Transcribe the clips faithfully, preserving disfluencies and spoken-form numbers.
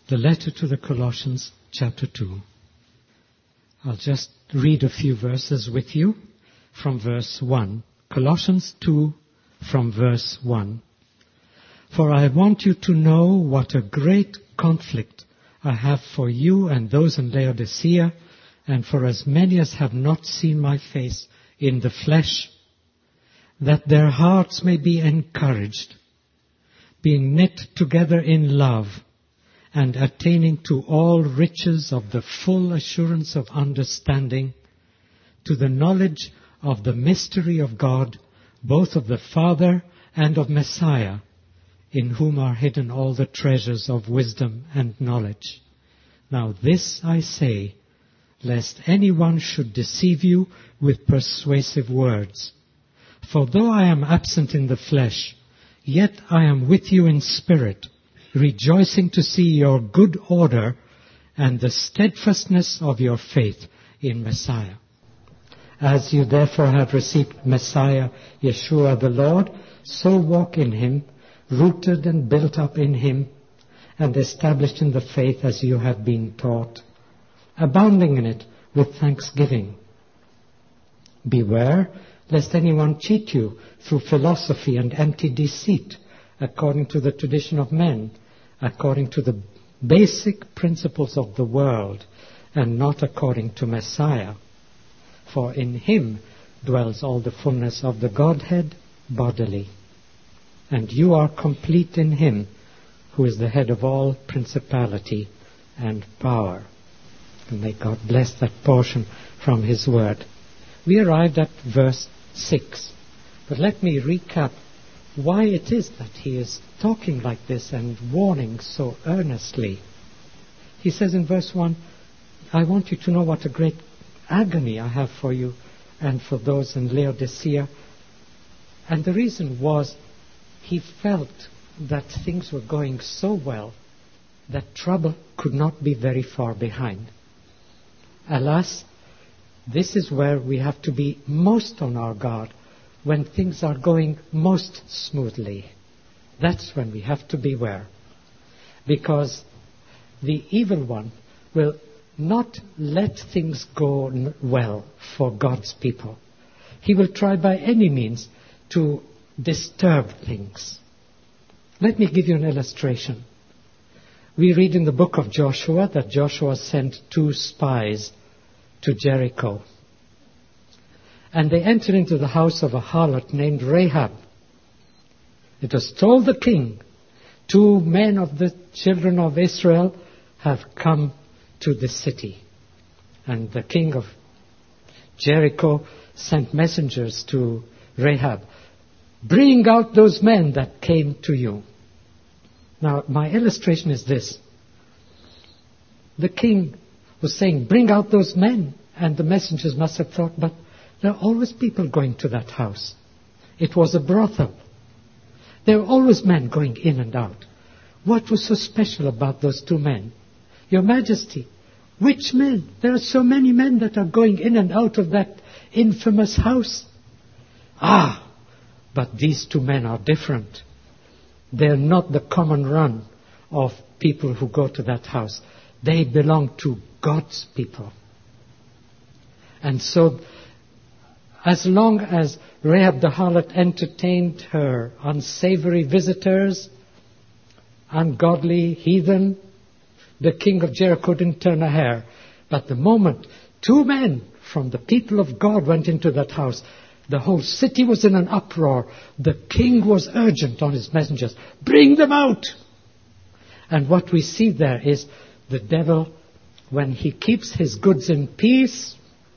The letter to the Colossians, chapter two. I'll just read a few verses with you from verse one. Colossians two, from verse one. For I want you to know what a great conflict I have for you and those in Laodicea, and for as many as have not seen my face in the flesh, that their hearts may be encouraged, being knit together in love, and attaining to all riches of the full assurance of understanding, to the knowledge of the mystery of God, both of the Father and of Messiah, in whom are hidden all the treasures of wisdom and knowledge. Now this I say, lest anyone should deceive you with persuasive words. For though I am absent in the flesh, yet I am with you in spirit, rejoicing to see your good order and the steadfastness of your faith in Messiah. As you therefore have received Messiah, Yeshua the Lord, so walk in him, rooted and built up in him, and established in the faith as you have been taught, abounding in it with thanksgiving. Beware lest anyone cheat you through philosophy and empty deceit, according to the tradition of men, according to the basic principles of the world, and not according to Messiah. For in him dwells all the fullness of the Godhead bodily. And you are complete in him, who is the head of all principality and power. And may God bless that portion from his word. We arrived at verse six. But let me recap why it is that he is talking like this and warning so earnestly. He says in verse one, I want you to know what a great agony I have for you and for those in Laodicea. And the reason was he felt that things were going so well that trouble could not be very far behind. Alas, this is where we have to be most on our guard, when things are going most smoothly. That's when we have to beware. Because the evil one will not let things go well for God's people. He will try by any means to disturb things. Let me give you an illustration. We read in the book of Joshua that Joshua sent two spies to Jericho. And they entered into the house of a harlot named Rahab. It was told the king, two men of the children of Israel have come to the city. And the king of Jericho sent messengers to Rahab. Bring out those men that came to you. Now, my illustration is this. The king was saying, bring out those men. And the messengers must have thought, but there are always people going to that house. It was a brothel. There were always men going in and out. What was so special about those two men? Your Majesty, which men? There are so many men that are going in and out of that infamous house. Ah, but these two men are different. They're not the common run of people who go to that house. They belong to God's people. And so, as long as Rahab the harlot entertained her unsavory visitors, ungodly heathen, the king of Jericho didn't turn a hair. But the moment two men from the people of God went into that house, the whole city was in an uproar. The king was urgent on his messengers. Bring them out! And what we see there is the devil, when he keeps his goods in peace,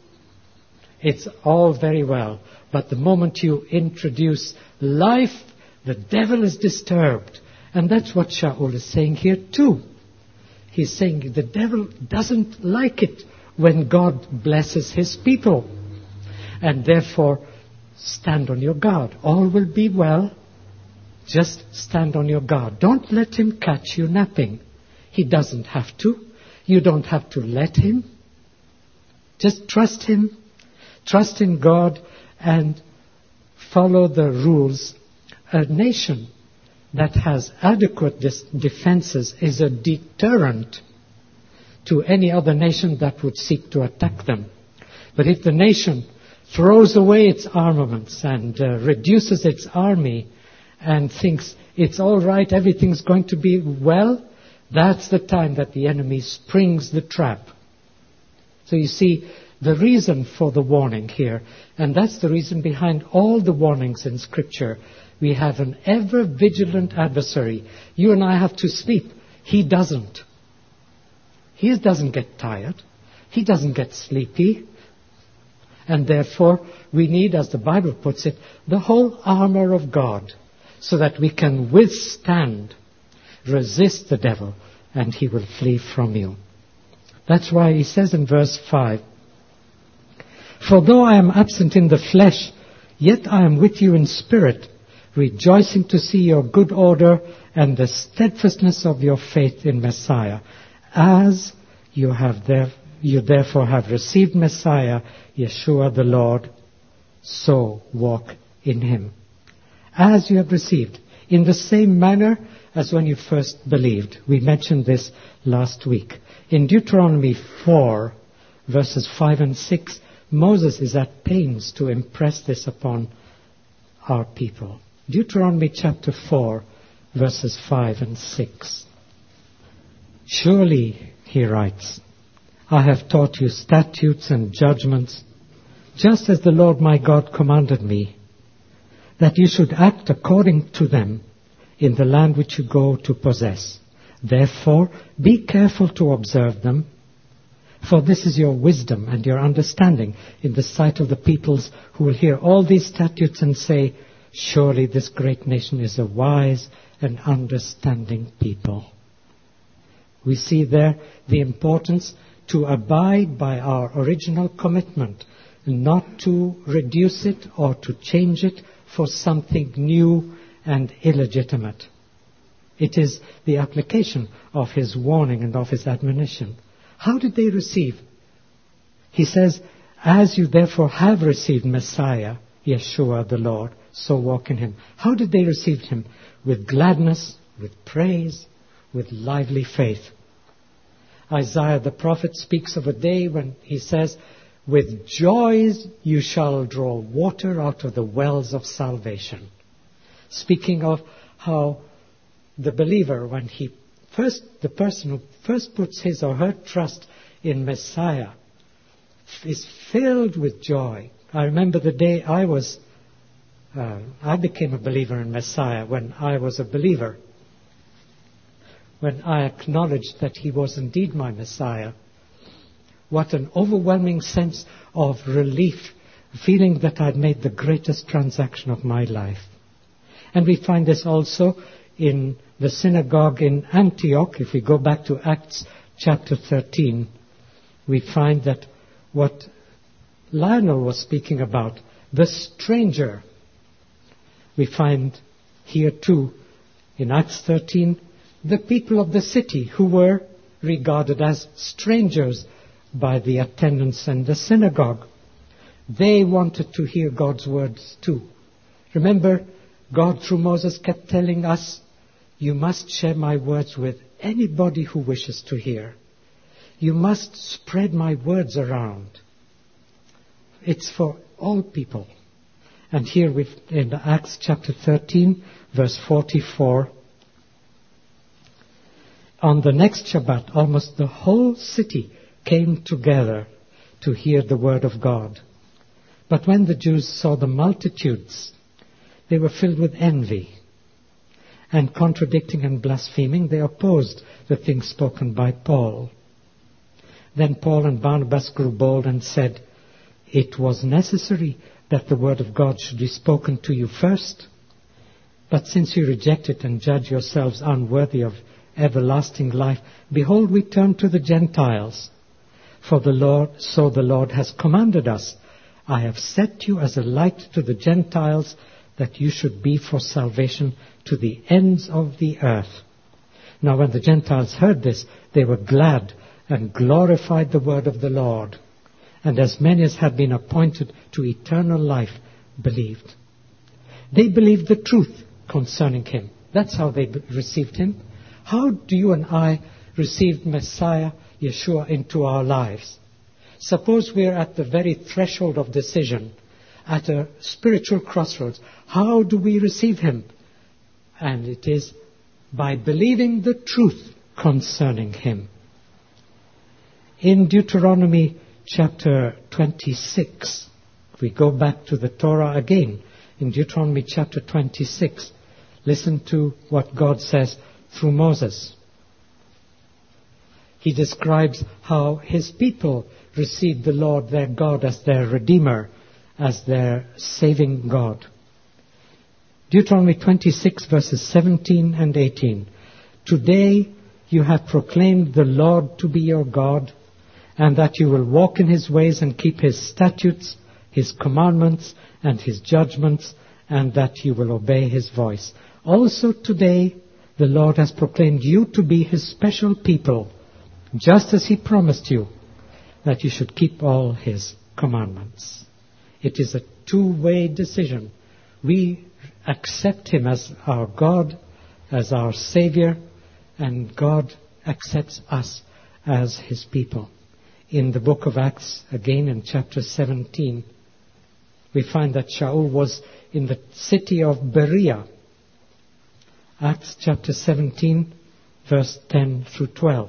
it's all very well. But the moment you introduce life, the devil is disturbed. And that's what Shaul is saying here too. He's saying the devil doesn't like it when God blesses his people. And therefore, stand on your guard. All will be well. Just stand on your guard. Don't let him catch you napping. He doesn't have to. You don't have to let him. Just trust him. Trust in God and follow the rules. A nation that has adequate dis- defenses is a deterrent to any other nation that would seek to attack them. But if the nation throws away its armaments and uh, reduces its army and thinks it's all right, everything's going to be well, that's the time that the enemy springs the trap. So you see the reason for the warning here, and that's the reason behind all the warnings in Scripture. We have an ever vigilant adversary. You and I have to sleep. He doesn't. He doesn't get tired. He doesn't get sleepy. And therefore, we need, as the Bible puts it, the whole armor of God, so that we can withstand, resist the devil, and he will flee from you. That's why he says in verse five, "For though I am absent in the flesh, yet I am with you in spirit, rejoicing to see your good order and the steadfastness of your faith in Messiah. As you have there, you therefore have received Messiah, Yeshua the Lord, so walk in him." As you have received, in the same manner as when you first believed. We mentioned this last week. In Deuteronomy four, verses five and six, Moses is at pains to impress this upon our people. Deuteronomy chapter four, verses five and six. "Surely," he writes, "I have taught you statutes and judgments, just as the Lord my God commanded me, that you should act according to them in the land which you go to possess. Therefore, be careful to observe them, for this is your wisdom and your understanding in the sight of the peoples who will hear all these statutes and say, 'Surely this great nation is a wise and understanding people.'" We see there the importance to abide by our original commitment, not to reduce it or to change it for something new and illegitimate. It is the application of his warning and of his admonition. How did they receive? He says, "As you therefore have received Messiah, Yeshua the Lord, so walk in him." How did they receive him? With gladness, with praise, with lively faith. Isaiah the prophet speaks of a day when he says, "With joys you shall draw water out of the wells of salvation." Speaking of how the believer, when he first, the person who first puts his or her trust in Messiah, is filled with joy. I remember the day I was, uh, I became a believer in Messiah, when I was a believer, when I acknowledged that he was indeed my Messiah. What an overwhelming sense of relief, feeling that I'd made the greatest transaction of my life. And we find this also in the synagogue in Antioch. If we go back to Acts chapter thirteen, we find that what Lionel was speaking about, the stranger, we find here too in Acts thirteen, the people of the city who were regarded as strangers by the attendants in the synagogue. They wanted to hear God's words too. Remember, God through Moses kept telling us, "You must share my words with anybody who wishes to hear. You must spread my words around." It's for all people. And here we've, in Acts chapter thirteen, verse forty-four, on the next Shabbat, almost the whole city came together to hear the word of God. But when the Jews saw the multitudes, they were filled with envy, and contradicting and blaspheming, they opposed the things spoken by Paul. Then Paul and Barnabas grew bold and said, "It was necessary that the word of God should be spoken to you first. But since you reject it and judge yourselves unworthy of everlasting life, behold, we turn to the Gentiles. For the Lord, so the Lord has commanded us, I have set you as a light to the Gentiles, that you should be for salvation to the ends of the earth." Now when the Gentiles heard this, they were glad and glorified the word of the Lord. And as many as had been appointed to eternal life believed. They believed the truth concerning him. That's how they b- received him. How do you and I receive Messiah, Yeshua, into our lives? Suppose we're at the very threshold of decision, at a spiritual crossroads. How do we receive him? And it is by believing the truth concerning him. In Deuteronomy chapter twenty-six, we go back to the Torah again. In Deuteronomy chapter twenty-six, listen to what God says through Moses. He describes how his people received the Lord their God as their Redeemer, as their saving God. Deuteronomy twenty-six verses seventeen and eighteen. Today you have proclaimed the Lord to be your God, and that you will walk in his ways and keep his statutes, his commandments, and his judgments, and that you will obey his voice. Also today the Lord has proclaimed you to be his special people, just as he promised you, that you should keep all his commandments. It is a two-way decision. We accept him as our God, as our Savior, and God accepts us as his people. In the book of Acts, again in chapter seventeen, we find that Shaul was in the city of Berea. Acts chapter seventeen, verse ten through twelve.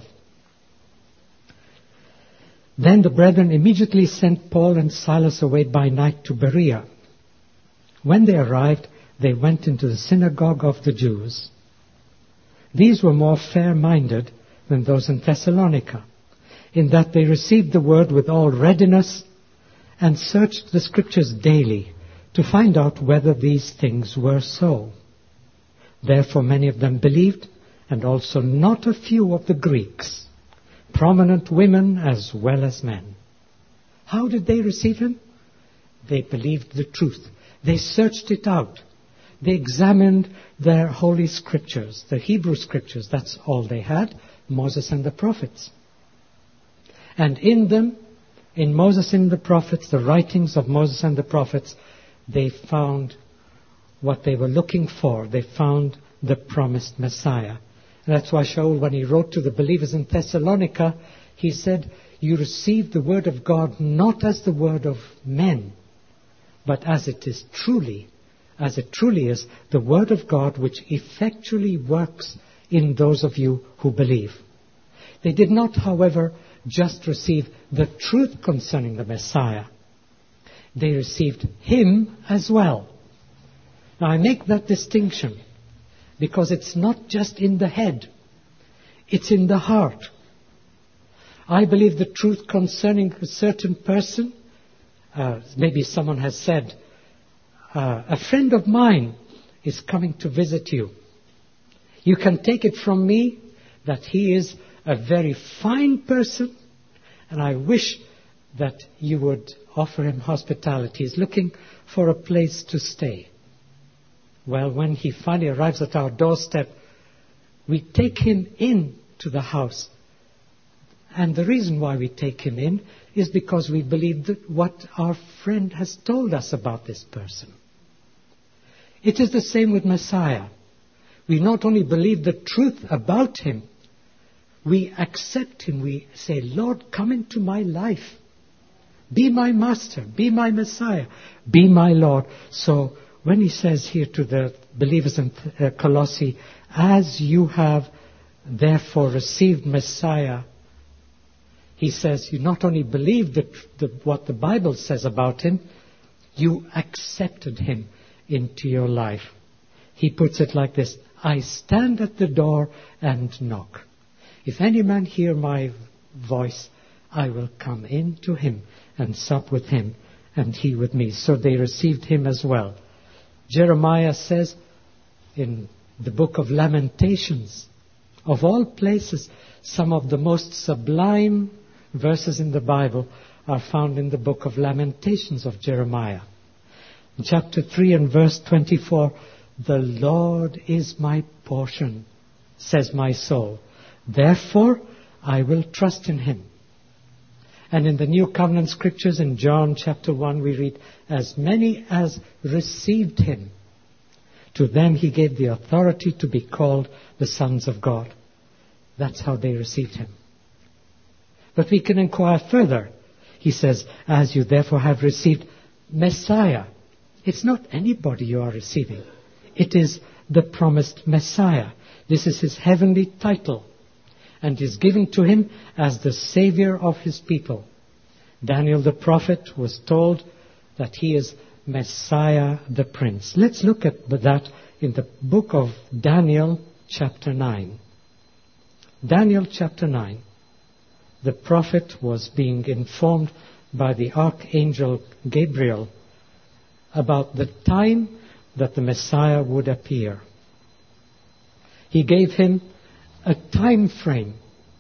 Then the brethren immediately sent Paul and Silas away by night to Berea. When they arrived, they went into the synagogue of the Jews. These were more fair-minded than those in Thessalonica, in that they received the word with all readiness and searched the Scriptures daily to find out whether these things were so. Therefore many of them believed, and also not a few of the Greeks, prominent women as well as men. How did they receive him? They believed the truth. They searched it out. They examined their holy scriptures, the Hebrew scriptures. That's all they had, Moses and the prophets. And in them, in Moses and the prophets, the writings of Moses and the prophets, they found what they were looking for. They found the promised Messiah. And that's why Shaul, when he wrote to the believers in Thessalonica, he said, you received the word of God not as the word of men, but as it is truly, as it truly is, the word of God which effectually works in those of you who believe. They did not, however, just receive the truth concerning the Messiah. They received him as well. Now I make that distinction because it's not just in the head, it's in the heart. I believe the truth concerning a certain person. Uh, maybe someone has said, uh, a friend of mine is coming to visit you. You can take it from me that he is a very fine person, and I wish that you would offer him hospitality. He's looking for a place to stay. Well, when he finally arrives at our doorstep, we take him in to the house. And the reason why we take him in is because we believe that what our friend has told us about this person. It is the same with Messiah. We not only believe the truth about him, we accept him. We say, Lord, come into my life. Be my master. Be my Messiah. Be my Lord. So when he says here to the believers in uh, Colossae, as you have therefore received Messiah, he says you not only believe the, the, what the Bible says about him, you accepted him into your life. He puts it like this, I stand at the door and knock. If any man hear my voice, I will come in to him and sup with him and he with me. So they received him as well. Jeremiah says in the book of Lamentations, of all places, some of the most sublime verses in the Bible are found in the book of Lamentations of Jeremiah. In chapter three and verse twenty-four, the Lord is my portion, says my soul. Therefore, I will trust in him. And in the New Covenant Scriptures in John chapter one, we read, as many as received him, To them he gave the authority to be called the sons of God. That's how they received him. But we can inquire further. He says, as you therefore have received Messiah. It's not anybody you are receiving. It is the promised Messiah. This is his heavenly title, and is given to him as the Savior of his people. Daniel the prophet was told that he is Messiah the Prince. Let's look at that in the book of Daniel chapter nine. Daniel chapter nine. The prophet was being informed by the archangel Gabriel about the time that the Messiah would appear. He gave him a time frame.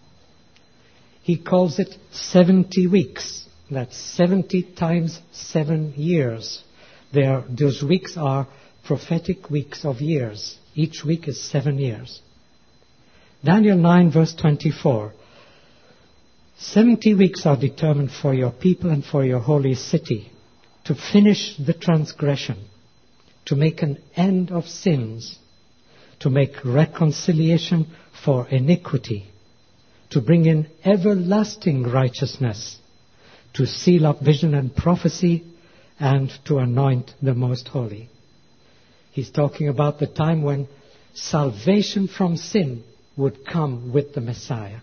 He calls it seventy weeks. That's seventy times seven years. There, those weeks are prophetic weeks of years. Each week is seven years. Daniel nine verse twenty-four. Seventy weeks are determined for your people and for your holy city, to finish the transgression, to make an end of sins, to make reconciliation for iniquity, to bring in everlasting righteousness, to seal up vision and prophecy, and to anoint the most holy. He's talking about the time when salvation from sin would come with the Messiah.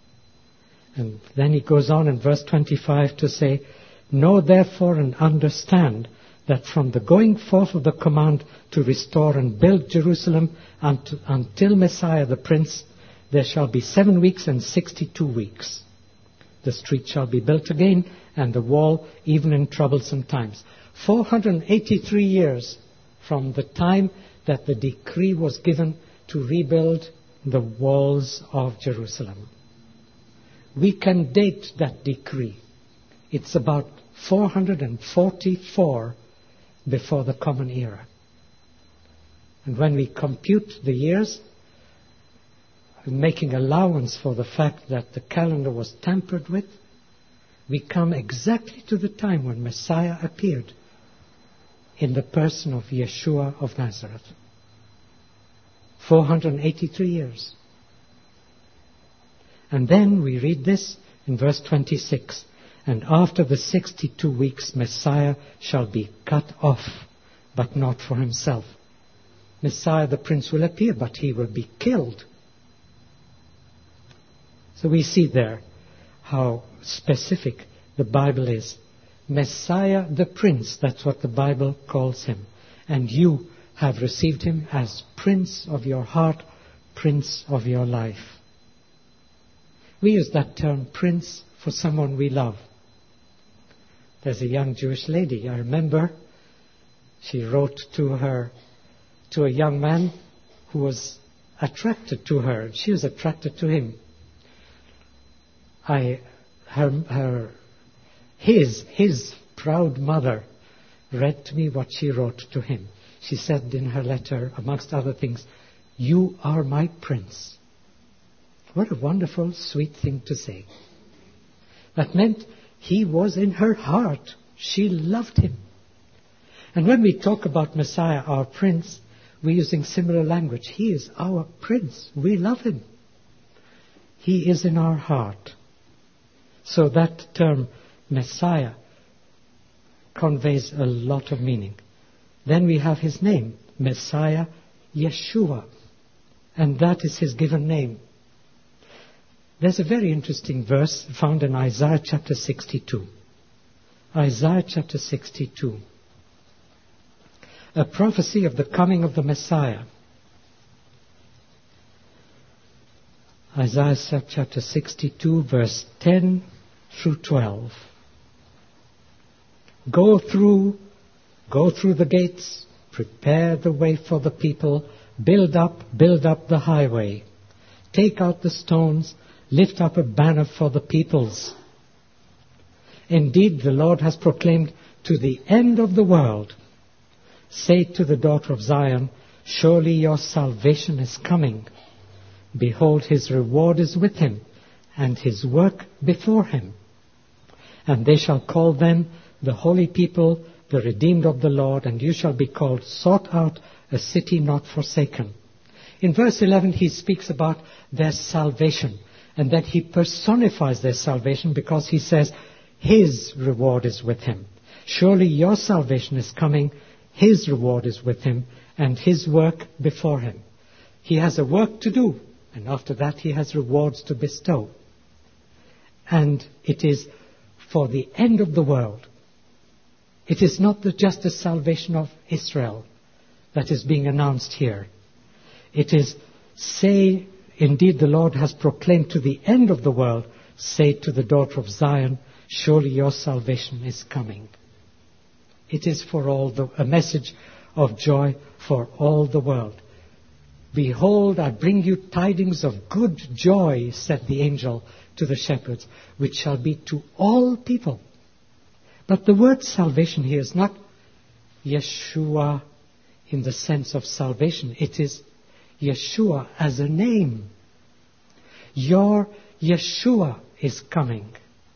And then he goes on in verse twenty-five to say, know therefore and understand that from the going forth of the command to restore and build Jerusalem until, until Messiah the Prince, there shall be seven weeks and sixty-two weeks. The street shall be built again, and the wall even in troublesome times. four hundred eighty-three years from the time that the decree was given to rebuild the walls of Jerusalem. We can date that decree. It's about four hundred forty-four before the Common Era. And when we compute the years, making allowance for the fact that the calendar was tampered with, we come exactly to the time when Messiah appeared in the person of Yeshua of Nazareth. four hundred eighty-three years. And then we read this in verse twenty-six. And after the sixty-two weeks, Messiah shall be cut off, but not for himself. Messiah the Prince will appear, but he will be killed. So we see there how specific the Bible is. Messiah the Prince, that's what the Bible calls him. And you have received him as Prince of your heart, Prince of your life. We use that term Prince for someone we love. There's a young Jewish lady, I remember, she wrote to her, to a young man who was attracted to her. She was attracted to him. I, her, her, his, his proud mother read to me what she wrote to him. She said in her letter, amongst other things, "You are my prince." What a wonderful, sweet thing to say. That meant he was in her heart. She loved him. And when we talk about Messiah, our prince, we're using similar language. He is our prince. We love him. He is in our heart. So that term, Messiah, conveys a lot of meaning. Then we have his name, Messiah Yeshua. And that is his given name. There's a very interesting verse found in Isaiah chapter sixty-two. Isaiah chapter sixty-two. A prophecy of the coming of the Messiah. Isaiah chapter sixty-two, verse ten through twelve. Go through, go through the gates, prepare the way for the people, build up, build up the highway, take out the stones, lift up a banner for the peoples. Indeed, the Lord has proclaimed to the end of the world, say to the daughter of Zion, surely your salvation is coming. Behold, his reward is with him, and his work before him. And they shall call them the holy people the redeemed of the Lord, and you shall be called sought out, a city not forsaken. In verse eleven, he speaks about their salvation, and that he personifies their salvation because he says, his reward is with him. Surely your salvation is coming, his reward is with him, and his work before him. He has a work to do, and after that he has rewards to bestow. And it is for the end of the world. It is not the, just the salvation of Israel that is being announced here. It is, say, indeed the Lord has proclaimed to the end of the world, say to the daughter of Zion, surely your salvation is coming. It is for all the, a message of joy for all the world. Behold, I bring you tidings of good joy, said the angel to the shepherds, which shall be to all people. But the word salvation here is not Yeshua in the sense of salvation. It is Yeshua as a name. Your Yeshua is coming.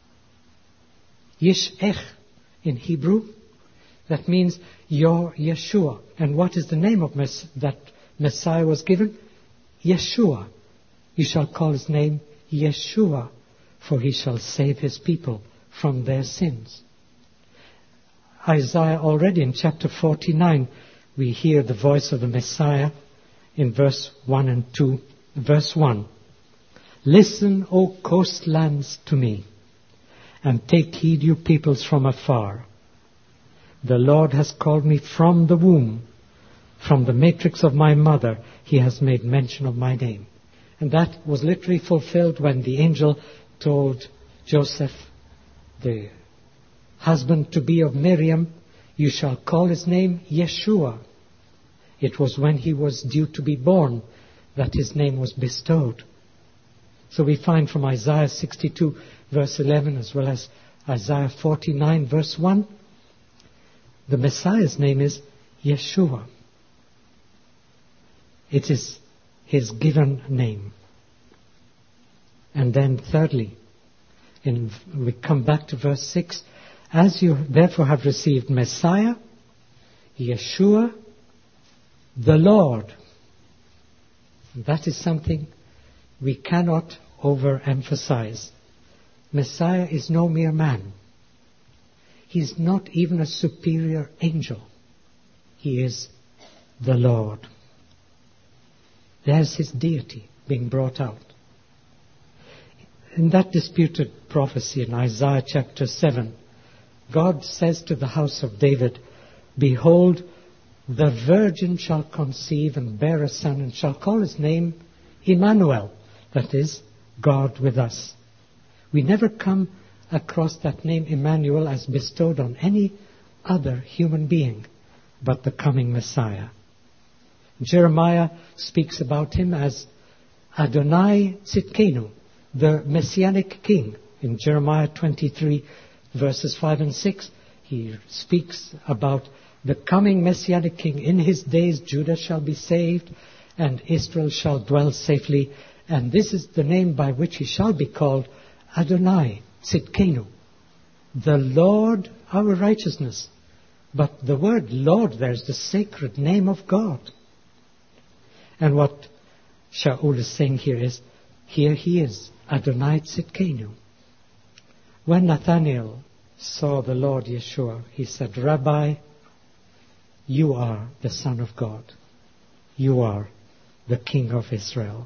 Yish'ech in Hebrew. That means your Yeshua. And what is the name of mes- that Messiah was given? Yeshua. You shall call his name Yeshua, for he shall save his people from their sins. Isaiah, already in chapter forty-nine, we hear the voice of the Messiah in verse one and two. Verse one, listen, O coastlands, to me, and take heed, you peoples from afar. The Lord has called me from the womb, from the matrix of my mother, he has made mention of my name. And that was literally fulfilled when the angel told Joseph, the husband to be of Miriam, you shall call his name Yeshua. It was when he was due to be born that his name was bestowed. So we find from Isaiah sixty-two verse eleven as well as Isaiah forty-nine verse one, the Messiah's name is Yeshua. It is his given name. And then thirdly, in, we come back to verse six, as you therefore have received Messiah, Yeshua, the Lord. That is something we cannot overemphasize. Messiah is no mere man. He is not even a superior angel. He is the Lord. There's his deity being brought out. In that disputed prophecy in Isaiah chapter seven, God says to the house of David, behold, the virgin shall conceive and bear a son and shall call his name Emmanuel, that is, God with us. We never come across that name Emmanuel as bestowed on any other human being but the coming Messiah. Jeremiah speaks about him as Adonai Tzidkenu, the Messianic king. In Jeremiah twenty-three, verses five and six, he speaks about the coming Messianic king. In his days Judah shall be saved, and Israel shall dwell safely. And this is the name by which he shall be called, Adonai Tzidkenu, the Lord our righteousness. But the word Lord there is the sacred name of God. And what Shaul is saying here is, here he is, Adonai Tzidkenu. When Nathanael saw the Lord Yeshua, he said, Rabbi, you are the Son of God. You are the King of Israel.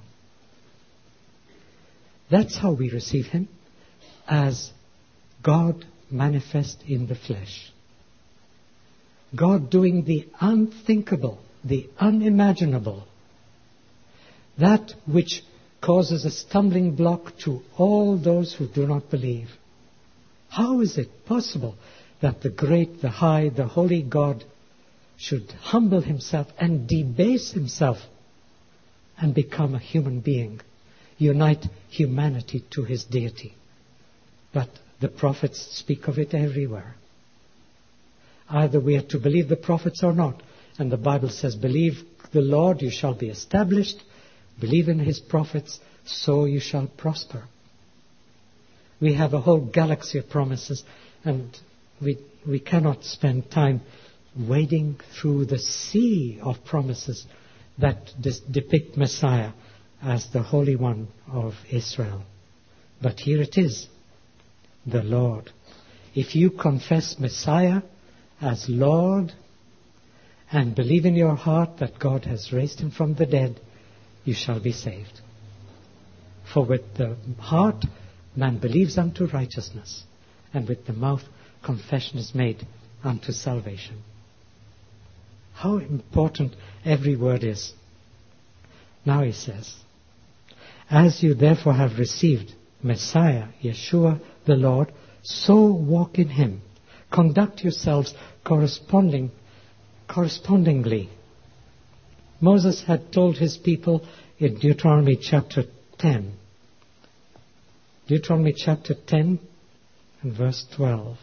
That's how we receive him, as God manifest in the flesh. God doing the unthinkable, the unimaginable, that which causes a stumbling block to all those who do not believe. How is it possible that the great, the high, the holy God should humble himself and debase himself and become a human being, unite humanity to his deity? But the prophets speak of it everywhere. Either we are to believe the prophets or not. And the Bible says, believe the Lord, you shall be established. Believe in his prophets, so you shall prosper. We have a whole galaxy of promises, and we we cannot spend time wading through the sea of promises that dis- depict Messiah as the Holy One of Israel. But here it is, the Lord. If you confess Messiah as Lord and believe in your heart that God has raised him from the dead, you shall be saved. For with the heart man believes unto righteousness, and with the mouth confession is made unto salvation. How important every word is. Now he says, as you therefore have received Messiah, Yeshua the Lord, so walk in him. Conduct yourselves corresponding, correspondingly. Moses had told his people in Deuteronomy chapter ten. Deuteronomy chapter ten and verse twelve.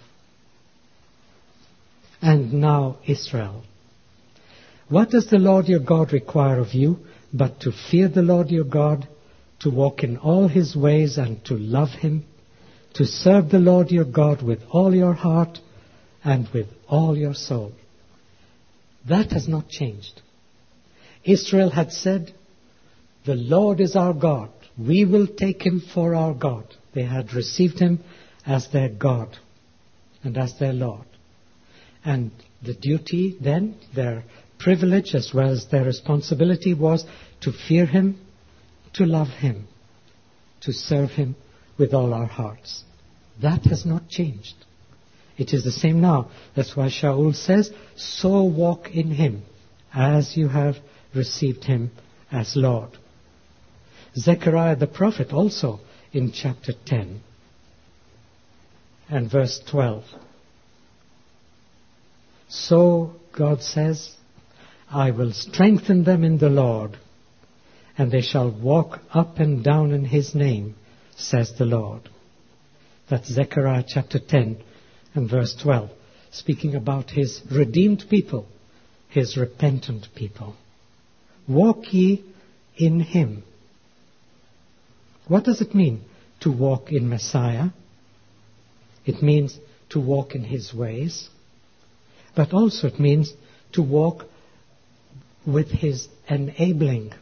And now Israel, what does the Lord your God require of you but to fear the Lord your God, to walk in all his ways and to love him, to serve the Lord your God with all your heart and with all your soul? That has not changed. Israel had said, the Lord is our God. We will take him for our God. They had received him as their God and as their Lord. And the duty then, their privilege as well as their responsibility, was to fear him, to love him, to serve him with all our hearts. That has not changed. It is the same now. That's why Shaul says, so walk in him as you have received him as Lord. Zechariah the prophet also in chapter ten and verse twelve. So God says, I will strengthen them in the Lord, and they shall walk up and down in his name, says the Lord. That's Zechariah chapter ten and verse twelve, speaking about his redeemed people, his repentant people. Walk ye in him. What does it mean to walk in Messiah? It means to walk in his ways, but also it means to walk with his enabling,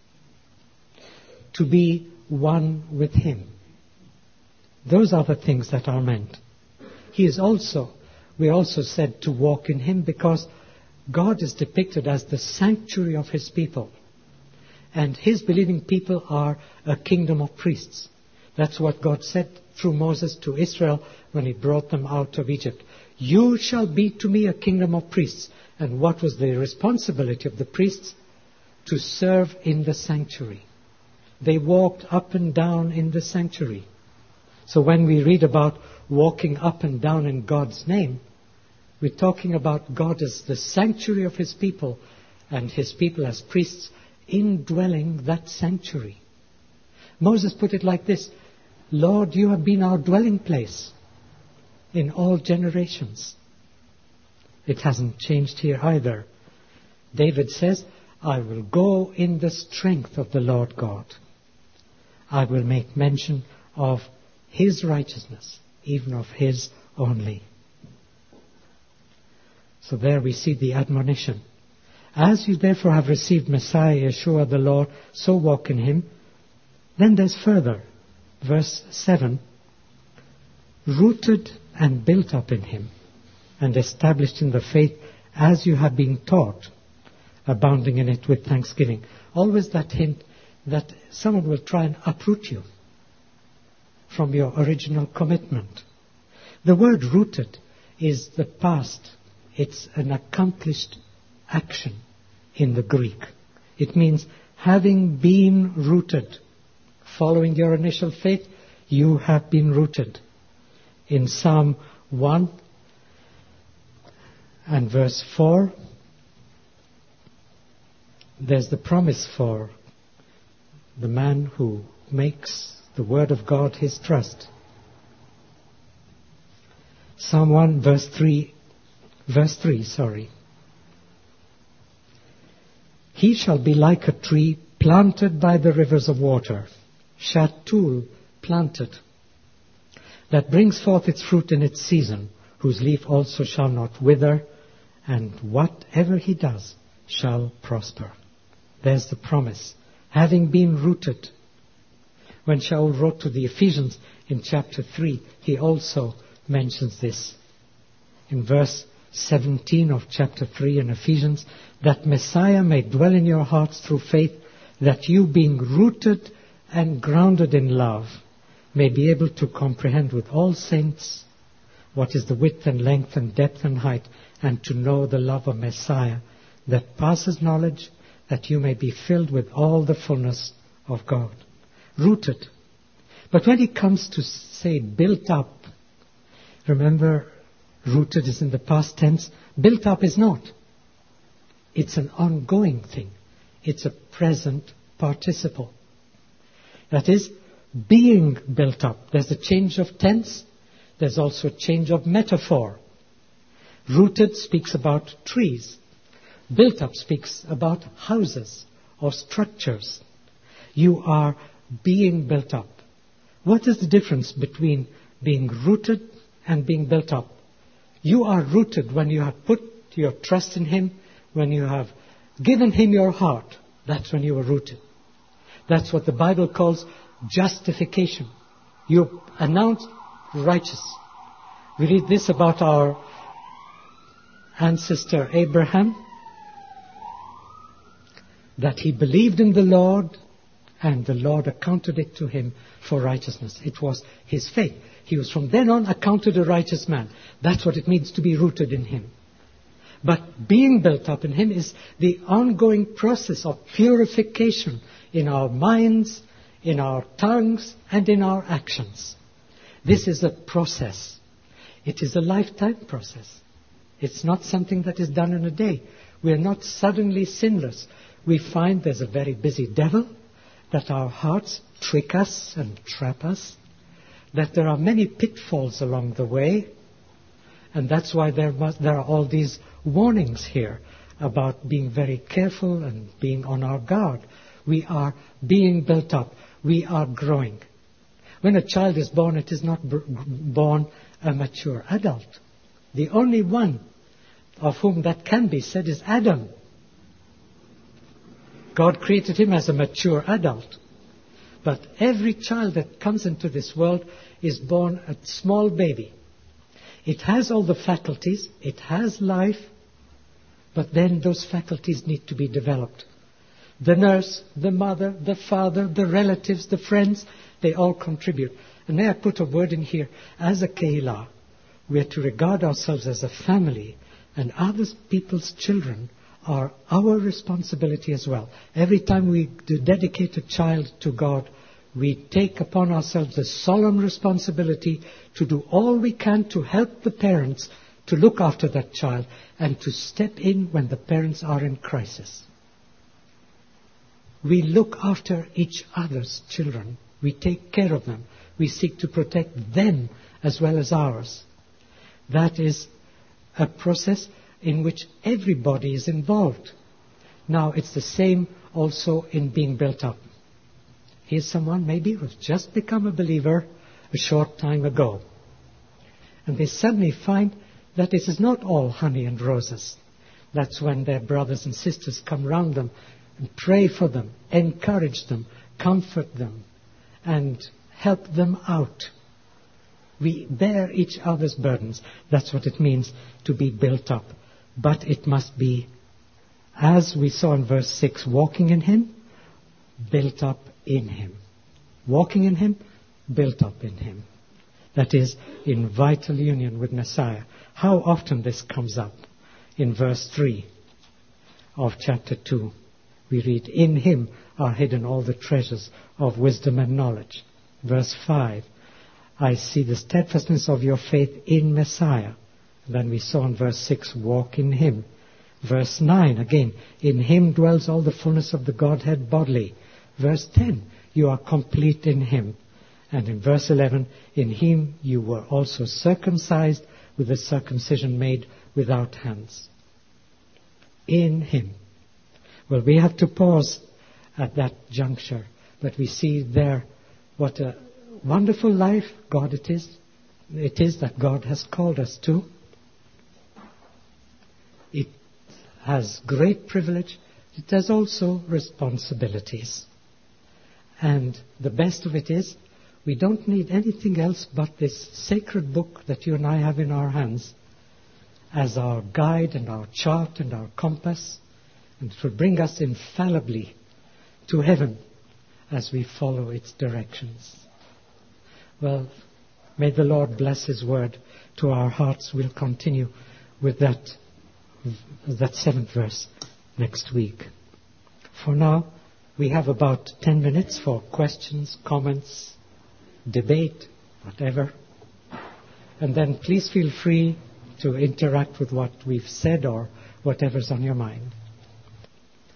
to be one with him. Those are the things that are meant. He is also, we also said to walk in him because God is depicted as the sanctuary of his people. And his believing people are a kingdom of priests. That's what God said through Moses to Israel when he brought them out of Egypt. You shall be to me a kingdom of priests. And what was the responsibility of the priests? To serve in the sanctuary. They walked up and down in the sanctuary. So when we read about walking up and down in God's name, we're talking about God as the sanctuary of his people and his people as priests indwelling that sanctuary. Moses put it like this, Lord, you have been our dwelling place in all generations. It hasn't changed here either. David says, I will go in the strength of the Lord God. I will make mention of his righteousness, even of his only. So there we see the admonition. As you therefore have received Messiah, Yeshua the Lord, so walk in him. Then there's further. Verse seven. Rooted and built up in him, and established in the faith as you have been taught, abounding in it with thanksgiving. Always that hint that someone will try and uproot you from your original commitment. The word rooted is the past. It's an accomplished action in the Greek. It means having been rooted. Following your initial faith, you have been rooted. In Psalm one and verse four, there's the promise for the man who makes the word of God his trust. Psalm one verse three, verse three, sorry. He shall be like a tree planted by the rivers of water, shatul, planted, that brings forth its fruit in its season, whose leaf also shall not wither, and whatever he does shall prosper. There's the promise. Having been rooted. When Shaul wrote to the Ephesians in chapter three, he also mentions this. In verse seventeen of chapter three in Ephesians, that Messiah may dwell in your hearts through faith, that you, being rooted and grounded in love, may be able to comprehend with all saints what is the width and length and depth and height, and to know the love of Messiah that passes knowledge, that you may be filled with all the fullness of God. Rooted. But when he comes to say built up, remember, rooted is in the past tense. Built up is not. It's an ongoing thing. It's a present participle. That is, being built up. There's a change of tense. There's also a change of metaphor. Rooted speaks about trees. Built up speaks about houses or structures. You are being built up. What is the difference between being rooted and being built up? You are rooted when you have put your trust in Him, when you have given Him your heart. That's when you are rooted. That's what the Bible calls justification. You announced righteous. We read this about our ancestor Abraham, that he believed in the Lord and the Lord accounted it to him for righteousness. It was his faith. He was from then on accounted a righteous man. That's what it means to be rooted in Him. But being built up in Him is the ongoing process of purification in our minds, in our tongues, and in our actions. This is a process. It is a lifetime process. It's not something that is done in a day. We are not suddenly sinless. We find there's a very busy devil, that our hearts trick us and trap us, that there are many pitfalls along the way, and that's why there must, there are all these warnings here about being very careful and being on our guard. We are being built up. We are growing. When a child is born, it is not b- born a mature adult. The only one of whom that can be said is Adam. God created him as a mature adult. But every child that comes into this world is born a small baby. It has all the faculties, it has life, but then those faculties need to be developed. The nurse, the mother, the father, the relatives, the friends, they all contribute. And may I put a word in here? As a Keilah, we are to regard ourselves as a family, and other people's children are our responsibility as well. Every time we dedicate a child to God, we take upon ourselves the solemn responsibility to do all we can to help the parents to look after that child and to step in when the parents are in crisis. We look after each other's children. We take care of them. We seek to protect them as well as ours. That is a process in which everybody is involved. Now, it's the same also in being built up. Here's someone maybe who's just become a believer a short time ago. And they suddenly find that this is not all honey and roses. That's when their brothers and sisters come round them and pray for them, encourage them, comfort them, and help them out. We bear each other's burdens. That's what it means to be built up. But it must be, as we saw in verse six, walking in Him, built up in Him. Walking in Him, built up in Him. That is, in vital union with Messiah. How often this comes up? In verse three of chapter two, we read, in Him are hidden all the treasures of wisdom and knowledge. Verse five, I see the steadfastness of your faith in Messiah. Then we saw in verse six, walk in Him. Verse nine, again, in Him dwells all the fullness of the Godhead bodily. Verse ten, you are complete in Him. And in verse eleven, in Him you were also circumcised with a circumcision made without hands. In Him. Well, we have to pause at that juncture, but we see there what a wonderful life God it is. it is that God has called us to. It has great privilege. It has also responsibilities. And the best of it is, we don't need anything else but this sacred book that you and I have in our hands as our guide and our chart and our compass, and it will bring us infallibly to heaven as we follow its directions. Well, may the Lord bless His word to our hearts. We'll continue with that, that seventh verse next week. For now, we have about ten minutes for questions, comments, debate, whatever. And then please feel free to interact with what we've said or whatever's on your mind.